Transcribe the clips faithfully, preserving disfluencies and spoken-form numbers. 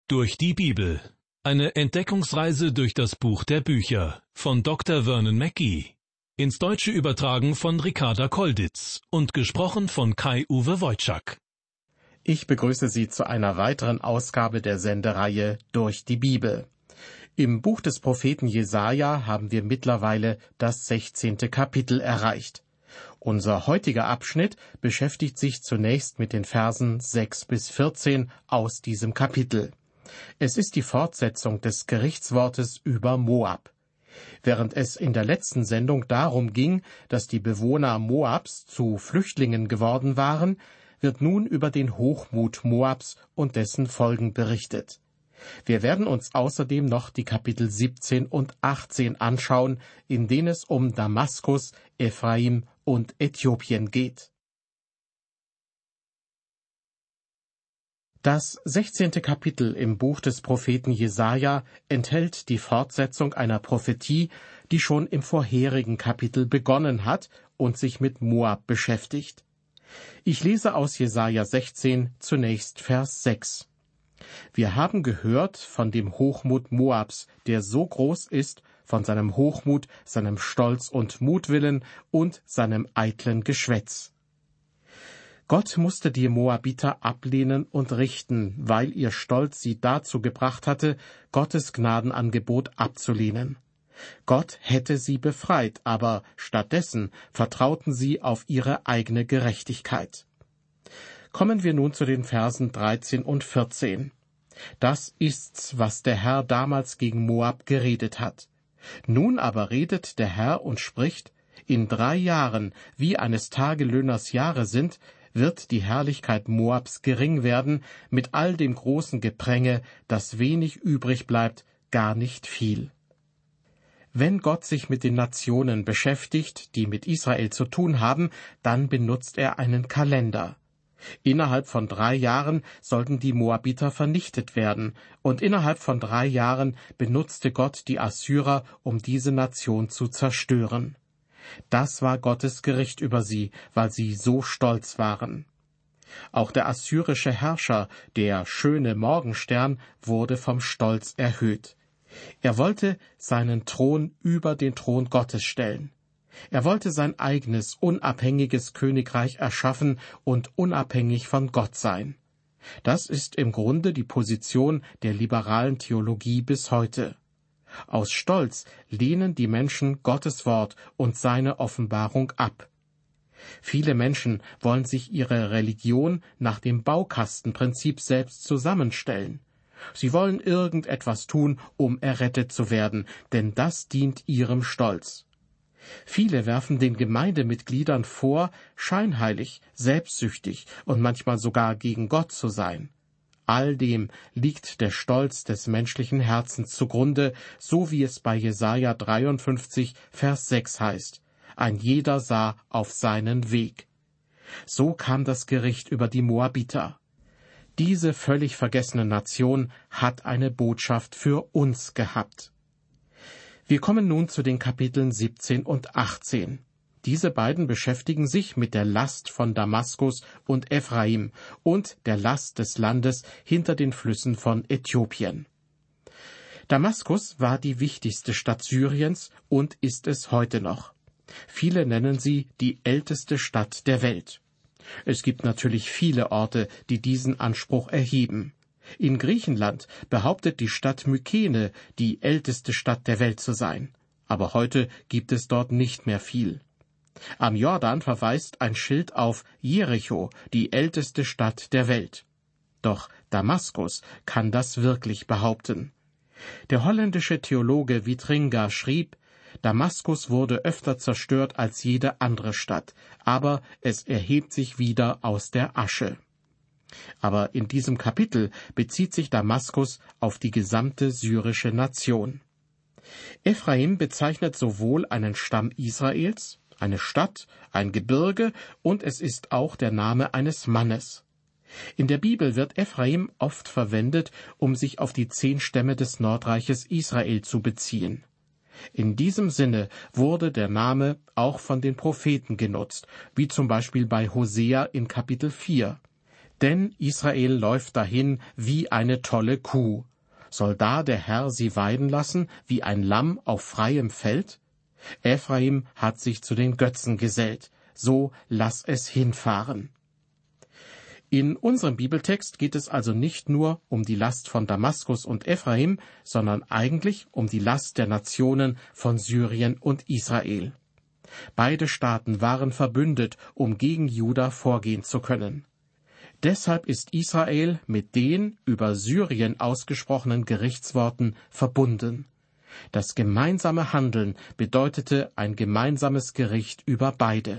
Durch die Bibel. Eine Entdeckungsreise durch das Buch der Bücher von Doktor Vernon Mackey. Ins Deutsche übertragen von Ricarda Kolditz und gesprochen von Kai-Uwe Wojczak. Ich begrüße Sie zu einer weiteren Ausgabe der Sendereihe Durch die Bibel. Im Buch des Propheten Jesaja haben wir mittlerweile das sechzehnte Kapitel erreicht. Unser heutiger Abschnitt beschäftigt sich zunächst mit den Versen sechs bis vierzehn aus diesem Kapitel. Es ist die Fortsetzung des Gerichtswortes über Moab. Während es in der letzten Sendung darum ging, dass die Bewohner Moabs zu Flüchtlingen geworden waren, wird nun über den Hochmut Moabs und dessen Folgen berichtet. Wir werden uns außerdem noch die Kapitel siebzehn und achtzehn anschauen, in denen es um Damaskus, Ephraim und Äthiopien geht. Das sechzehnte Kapitel im Buch des Propheten Jesaja enthält die Fortsetzung einer Prophetie, die schon im vorherigen Kapitel begonnen hat und sich mit Moab beschäftigt. Ich lese aus Jesaja sechzehn zunächst Vers sechs. Wir haben gehört von dem Hochmut Moabs, der so groß ist, von seinem Hochmut, seinem Stolz und Mutwillen und seinem eitlen Geschwätz. Gott musste die Moabiter ablehnen und richten, weil ihr Stolz sie dazu gebracht hatte, Gottes Gnadenangebot abzulehnen. Gott hätte sie befreit, aber stattdessen vertrauten sie auf ihre eigene Gerechtigkeit. Kommen wir nun zu den Versen dreizehn und vierzehn. Das ist's, was der Herr damals gegen Moab geredet hat. Nun aber redet der Herr und spricht, in drei Jahren, wie eines Tagelöhners Jahre sind, wird die Herrlichkeit Moabs gering werden, mit all dem großen Gepränge, das wenig übrig bleibt, gar nicht viel. Wenn Gott sich mit den Nationen beschäftigt, die mit Israel zu tun haben, dann benutzt er einen Kalender. Innerhalb von drei Jahren sollten die Moabiter vernichtet werden, und innerhalb von drei Jahren benutzte Gott die Assyrer, um diese Nation zu zerstören. Das war Gottes Gericht über sie, weil sie so stolz waren. Auch der assyrische Herrscher, der schöne Morgenstern, wurde vom Stolz erhöht. Er wollte seinen Thron über den Thron Gottes stellen. Er wollte sein eigenes, unabhängiges Königreich erschaffen und unabhängig von Gott sein. Das ist im Grunde die Position der liberalen Theologie bis heute. Aus Stolz lehnen die Menschen Gottes Wort und seine Offenbarung ab. Viele Menschen wollen sich ihre Religion nach dem Baukastenprinzip selbst zusammenstellen. Sie wollen irgendetwas tun, um errettet zu werden, denn das dient ihrem Stolz. Viele werfen den Gemeindemitgliedern vor, scheinheilig, selbstsüchtig und manchmal sogar gegen Gott zu sein. All dem liegt der Stolz des menschlichen Herzens zugrunde, so wie es bei Jesaja dreiundfünfzig, Vers sechs heißt. Ein jeder sah auf seinen Weg. So kam das Gericht über die Moabiter. Diese völlig vergessene Nation hat eine Botschaft für uns gehabt. Wir kommen nun zu den Kapiteln siebzehn und achtzehn. Diese beiden beschäftigen sich mit der Last von Damaskus und Ephraim und der Last des Landes hinter den Flüssen von Äthiopien. Damaskus war die wichtigste Stadt Syriens und ist es heute noch. Viele nennen sie die älteste Stadt der Welt. Es gibt natürlich viele Orte, die diesen Anspruch erheben. In Griechenland behauptet die Stadt Mykene, die älteste Stadt der Welt zu sein. Aber heute gibt es dort nicht mehr viel. Am Jordan verweist ein Schild auf Jericho, die älteste Stadt der Welt. Doch Damaskus kann das wirklich behaupten. Der holländische Theologe Vitringa schrieb, Damaskus wurde öfter zerstört als jede andere Stadt, aber es erhebt sich wieder aus der Asche. Aber in diesem Kapitel bezieht sich Damaskus auf die gesamte syrische Nation. Ephraim bezeichnet sowohl einen Stamm Israels, eine Stadt, ein Gebirge, und es ist auch der Name eines Mannes. In der Bibel wird Ephraim oft verwendet, um sich auf die zehn Stämme des Nordreiches Israel zu beziehen. In diesem Sinne wurde der Name auch von den Propheten genutzt, wie zum Beispiel bei Hosea in Kapitel vier. Denn Israel läuft dahin wie eine tolle Kuh. Soll da der Herr sie weiden lassen wie ein Lamm auf freiem Feld? Ephraim hat sich zu den Götzen gesellt, so lass es hinfahren. In unserem Bibeltext geht es also nicht nur um die Last von Damaskus und Ephraim, sondern eigentlich um die Last der Nationen von Syrien und Israel. Beide Staaten waren verbündet, um gegen Juda vorgehen zu können. Deshalb ist Israel mit den über Syrien ausgesprochenen Gerichtsworten verbunden. Das gemeinsame Handeln bedeutete ein gemeinsames Gericht über beide.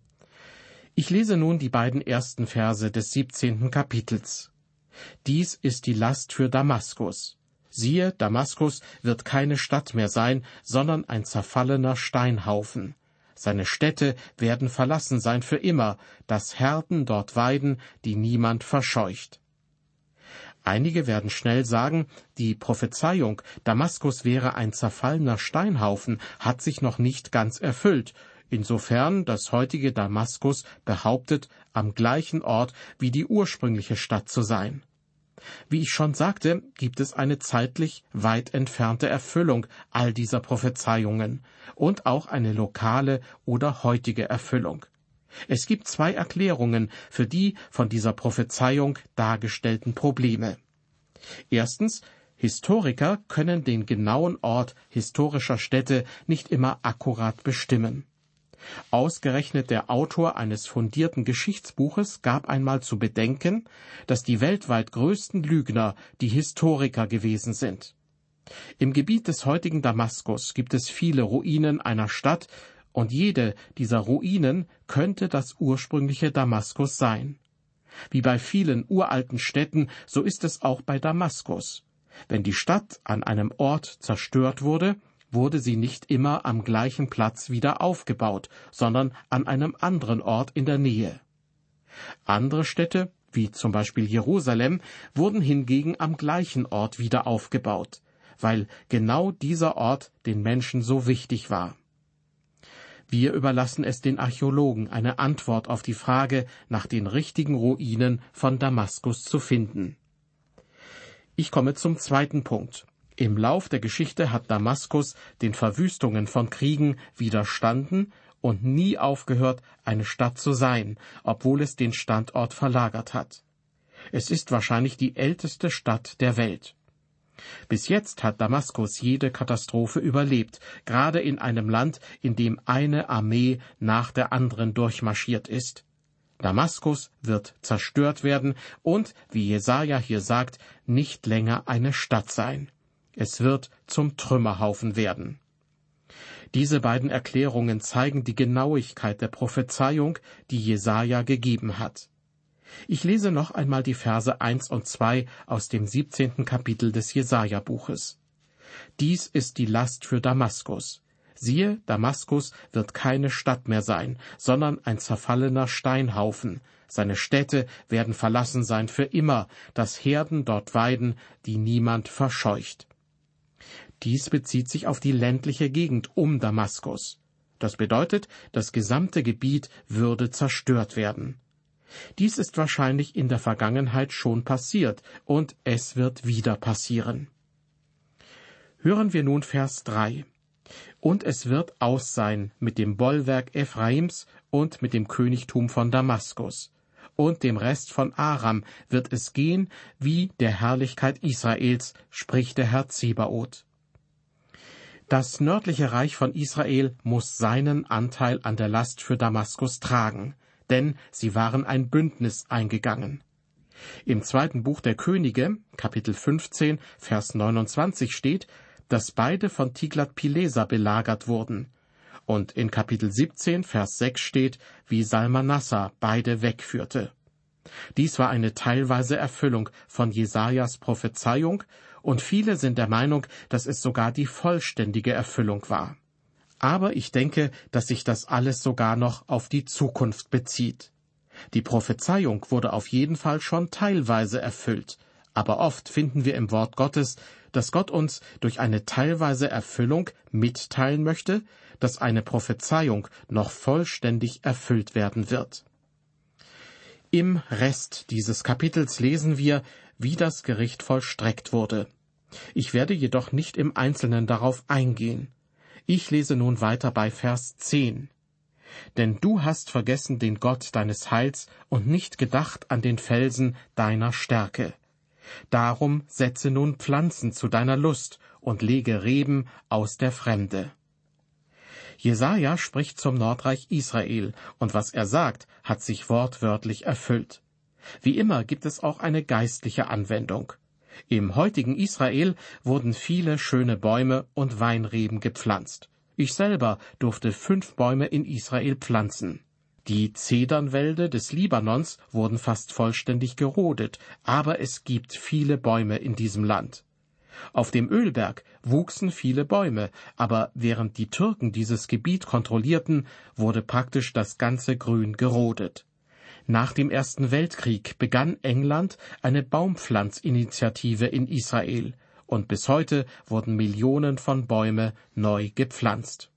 Ich lese nun die beiden ersten Verse des siebzehnten Kapitels. Dies ist die Last für Damaskus. Siehe, Damaskus wird keine Stadt mehr sein, sondern ein zerfallener Steinhaufen. Seine Städte werden verlassen sein für immer, dass Herden dort weiden, die niemand verscheucht. Einige werden schnell sagen, die Prophezeiung, Damaskus wäre ein zerfallener Steinhaufen, hat sich noch nicht ganz erfüllt, insofern das heutige Damaskus behauptet, am gleichen Ort wie die ursprüngliche Stadt zu sein. Wie ich schon sagte, gibt es eine zeitlich weit entfernte Erfüllung all dieser Prophezeiungen und auch eine lokale oder heutige Erfüllung. Es gibt zwei Erklärungen für die von dieser Prophezeiung dargestellten Probleme. Erstens, Historiker können den genauen Ort historischer Städte nicht immer akkurat bestimmen. Ausgerechnet der Autor eines fundierten Geschichtsbuches gab einmal zu bedenken, dass die weltweit größten Lügner die Historiker gewesen sind. Im Gebiet des heutigen Damaskus gibt es viele Ruinen einer Stadt, und jede dieser Ruinen könnte das ursprüngliche Damaskus sein. Wie bei vielen uralten Städten, so ist es auch bei Damaskus. Wenn die Stadt an einem Ort zerstört wurde, wurde sie nicht immer am gleichen Platz wieder aufgebaut, sondern an einem anderen Ort in der Nähe. Andere Städte, wie zum Beispiel Jerusalem, wurden hingegen am gleichen Ort wieder aufgebaut, weil genau dieser Ort den Menschen so wichtig war. Wir überlassen es den Archäologen, eine Antwort auf die Frage nach den richtigen Ruinen von Damaskus zu finden. Ich komme zum zweiten Punkt. Im Lauf der Geschichte hat Damaskus den Verwüstungen von Kriegen widerstanden und nie aufgehört, eine Stadt zu sein, obwohl es den Standort verlagert hat. Es ist wahrscheinlich die älteste Stadt der Welt. Bis jetzt hat Damaskus jede Katastrophe überlebt, gerade in einem Land, in dem eine Armee nach der anderen durchmarschiert ist. Damaskus wird zerstört werden und, wie Jesaja hier sagt, nicht länger eine Stadt sein. Es wird zum Trümmerhaufen werden. Diese beiden Erklärungen zeigen die Genauigkeit der Prophezeiung, die Jesaja gegeben hat. Ich lese noch einmal die Verse eins und zwei aus dem siebzehnten Kapitel des Jesaja-Buches. Dies ist die Last für Damaskus. Siehe, Damaskus wird keine Stadt mehr sein, sondern ein zerfallener Steinhaufen. Seine Städte werden verlassen sein für immer, dass Herden dort weiden, die niemand verscheucht. Dies bezieht sich auf die ländliche Gegend um Damaskus. Das bedeutet, das gesamte Gebiet würde zerstört werden. Dies ist wahrscheinlich in der Vergangenheit schon passiert, und es wird wieder passieren. Hören wir nun Vers drei. Und es wird aus sein mit dem Bollwerk Ephraims und mit dem Königtum von Damaskus. Und dem Rest von Aram wird es gehen wie der Herrlichkeit Israels, spricht der Herr Zebaoth. Das nördliche Reich von Israel muss seinen Anteil an der Last für Damaskus tragen, denn sie waren ein Bündnis eingegangen. Im zweiten Buch der Könige, Kapitel fünfzehn, Vers neunundzwanzig steht, dass beide von Tiglat-Pileser belagert wurden. Und in Kapitel siebzehn, Vers sechs steht, wie Salmanassar beide wegführte. Dies war eine teilweise Erfüllung von Jesajas Prophezeiung, und viele sind der Meinung, dass es sogar die vollständige Erfüllung war. Aber ich denke, dass sich das alles sogar noch auf die Zukunft bezieht. Die Prophezeiung wurde auf jeden Fall schon teilweise erfüllt, aber oft finden wir im Wort Gottes, dass Gott uns durch eine teilweise Erfüllung mitteilen möchte, dass eine Prophezeiung noch vollständig erfüllt werden wird. Im Rest dieses Kapitels lesen wir, wie das Gericht vollstreckt wurde. Ich werde jedoch nicht im Einzelnen darauf eingehen. Ich lese nun weiter bei Vers zehn. Denn du hast vergessen den Gott deines Heils und nicht gedacht an den Felsen deiner Stärke. Darum setze nun Pflanzen zu deiner Lust und lege Reben aus der Fremde. Jesaja spricht zum Nordreich Israel, und was er sagt, hat sich wortwörtlich erfüllt. Wie immer gibt es auch eine geistliche Anwendung. Im heutigen Israel wurden viele schöne Bäume und Weinreben gepflanzt. Ich selber durfte fünf Bäume in Israel pflanzen. Die Zedernwälder des Libanons wurden fast vollständig gerodet, aber es gibt viele Bäume in diesem Land. Auf dem Ölberg wuchsen viele Bäume, aber während die Türken dieses Gebiet kontrollierten, wurde praktisch das ganze Grün gerodet. Nach dem Ersten Weltkrieg begann England eine Baumpflanzinitiative in Israel, und bis heute wurden Millionen von Bäume neu gepflanzt.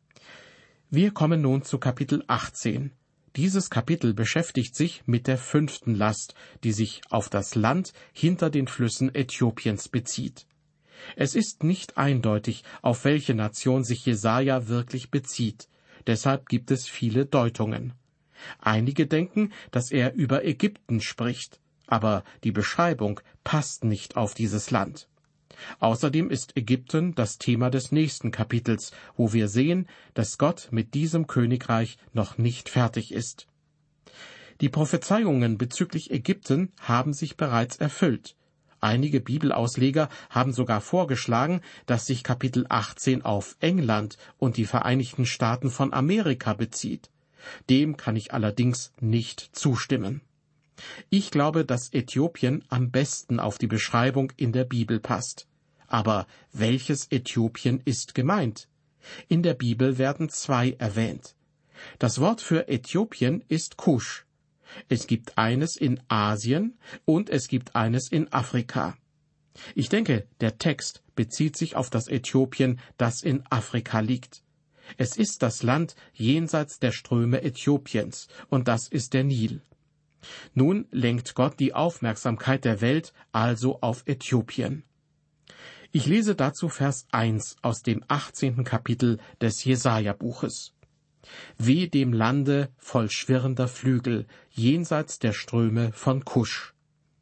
Wir kommen nun zu Kapitel achtzehn. Dieses Kapitel beschäftigt sich mit der fünften Last, die sich auf das Land hinter den Flüssen Äthiopiens bezieht. Es ist nicht eindeutig, auf welche Nation sich Jesaja wirklich bezieht. Deshalb gibt es viele Deutungen. Einige denken, dass er über Ägypten spricht, aber die Beschreibung passt nicht auf dieses Land. Außerdem ist Ägypten das Thema des nächsten Kapitels, wo wir sehen, dass Gott mit diesem Königreich noch nicht fertig ist. Die Prophezeiungen bezüglich Ägypten haben sich bereits erfüllt. Einige Bibelausleger haben sogar vorgeschlagen, dass sich Kapitel achtzehn auf England und die Vereinigten Staaten von Amerika bezieht. Dem kann ich allerdings nicht zustimmen. Ich glaube, dass Äthiopien am besten auf die Beschreibung in der Bibel passt. Aber welches Äthiopien ist gemeint? In der Bibel werden zwei erwähnt. Das Wort für Äthiopien ist Kusch. Es gibt eines in Asien und es gibt eines in Afrika. Ich denke, der Text bezieht sich auf das Äthiopien, das in Afrika liegt. Es ist das Land jenseits der Ströme Äthiopiens, und das ist der Nil. Nun lenkt Gott die Aufmerksamkeit der Welt also auf Äthiopien. Ich lese dazu Vers eins aus dem achtzehnten Kapitel des Jesaja-Buches. Weh dem Lande voll schwirrender Flügel, jenseits der Ströme von Kusch.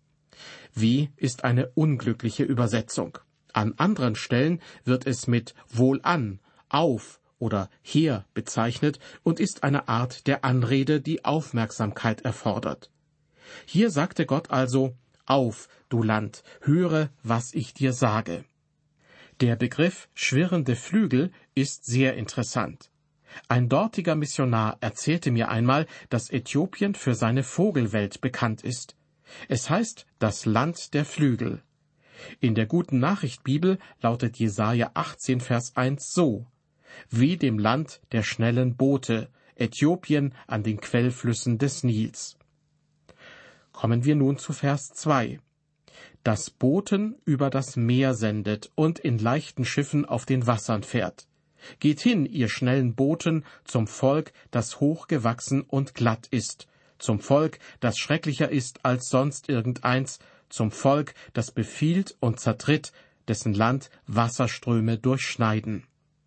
Weh ist eine unglückliche Übersetzung. An anderen Stellen wird es mit wohlan, auf oder her bezeichnet und ist eine Art der Anrede, die Aufmerksamkeit erfordert. Hier sagte Gott also, auf, du Land, höre, was ich dir sage. Der Begriff schwirrende Flügel ist sehr interessant. Ein dortiger Missionar erzählte mir einmal, dass Äthiopien für seine Vogelwelt bekannt ist. Es heißt das Land der Flügel. In der Guten Nachricht Bibel lautet Jesaja achtzehn, Vers eins so: Weh dem Land der schnellen Boote, Äthiopien an den Quellflüssen des Nils. Kommen wir nun zu Vers zwei. Das Boten über das Meer sendet und in leichten Schiffen auf den Wassern fährt. Geht hin, ihr schnellen Booten, zum Volk, das hochgewachsen und glatt ist, zum Volk, das schrecklicher ist als sonst irgendeins, zum Volk, das befiehlt und zertritt, dessen Land Wasserströme durchschneiden.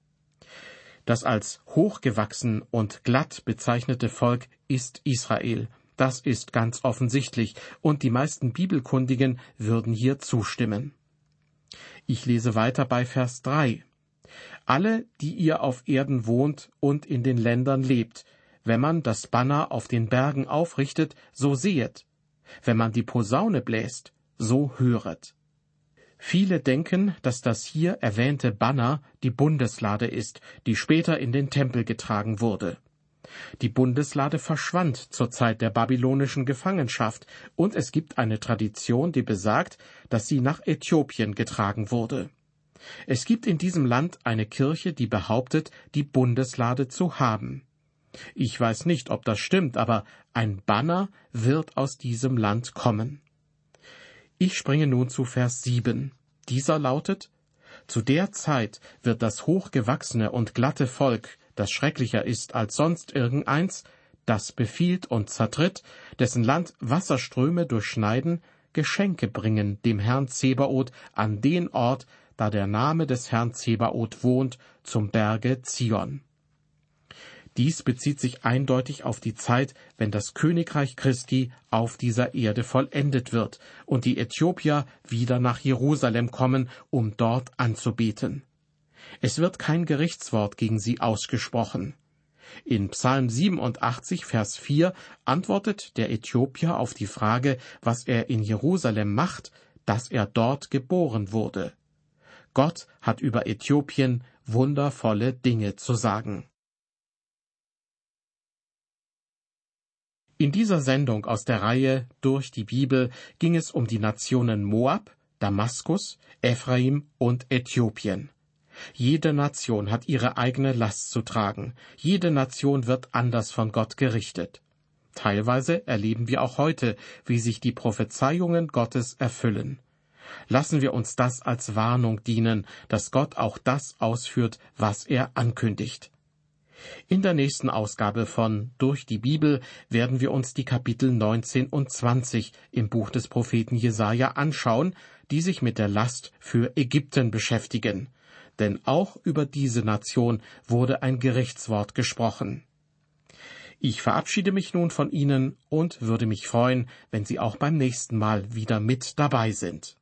Das als hochgewachsen und glatt bezeichnete Volk ist Israel. Das ist ganz offensichtlich, und die meisten Bibelkundigen würden hier zustimmen. Ich lese weiter bei Vers drei. Alle, die ihr auf Erden wohnt und in den Ländern lebt, wenn man das Banner auf den Bergen aufrichtet, so sehet. Wenn man die Posaune bläst, so höret. Viele denken, dass das hier erwähnte Banner die Bundeslade ist, die später in den Tempel getragen wurde. Die Bundeslade verschwand zur Zeit der babylonischen Gefangenschaft, und es gibt eine Tradition, die besagt, dass sie nach Äthiopien getragen wurde. Es gibt in diesem Land eine Kirche, die behauptet, die Bundeslade zu haben. Ich weiß nicht, ob das stimmt, aber ein Banner wird aus diesem Land kommen. Ich springe nun zu Vers sieben. Dieser lautet: Zu der Zeit wird das hochgewachsene und glatte Volk, das schrecklicher ist als sonst irgendeins, das befiehlt und zertritt, dessen Land Wasserströme durchschneiden, Geschenke bringen dem Herrn Zebaoth an den Ort, da der Name des Herrn Zebaoth wohnt, zum Berge Zion. Dies bezieht sich eindeutig auf die Zeit, wenn das Königreich Christi auf dieser Erde vollendet wird und die Äthiopier wieder nach Jerusalem kommen, um dort anzubeten. Es wird kein Gerichtswort gegen sie ausgesprochen. In Psalm siebenundachtzig, Vers vier antwortet der Äthiopier auf die Frage, was er in Jerusalem macht, dass er dort geboren wurde. Gott hat über Äthiopien wundervolle Dinge zu sagen. In dieser Sendung aus der Reihe Durch die Bibel ging es um die Nationen Moab, Damaskus, Ephraim und Äthiopien. Jede Nation hat ihre eigene Last zu tragen. Jede Nation wird anders von Gott gerichtet. Teilweise erleben wir auch heute, wie sich die Prophezeiungen Gottes erfüllen. Lassen wir uns das als Warnung dienen, dass Gott auch das ausführt, was er ankündigt. In der nächsten Ausgabe von Durch die Bibel werden wir uns die Kapitel neunzehn und zwanzig im Buch des Propheten Jesaja anschauen, die sich mit der Last für Ägypten beschäftigen. Denn auch über diese Nation wurde ein Gerichtswort gesprochen. Ich verabschiede mich nun von Ihnen und würde mich freuen, wenn Sie auch beim nächsten Mal wieder mit dabei sind.